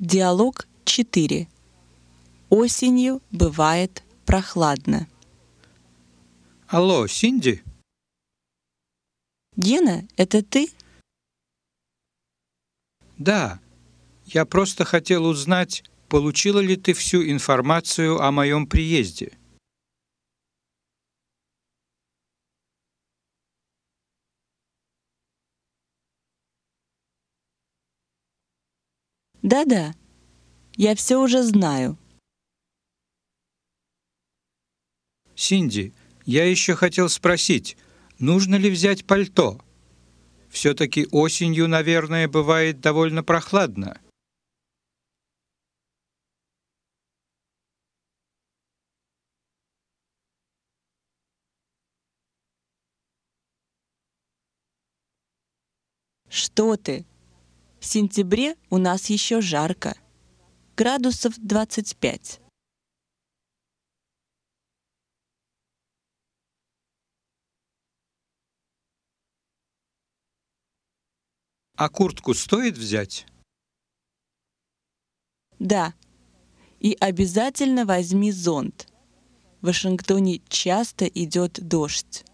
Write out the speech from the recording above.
Диалог 4. Осенью бывает прохладно. Алло, Синди? Гена, это ты? Да. Я просто хотел узнать, получила ли ты всю информацию о моем приезде? Да-да, я все уже знаю. Синди, я еще хотел спросить, нужно ли взять пальто? Все-таки осенью, наверное, бывает довольно прохладно. Что ты? В сентябре у нас еще жарко. Градусов 25. А куртку стоит взять? Да, и обязательно возьми зонт. В Вашингтоне часто идет дождь.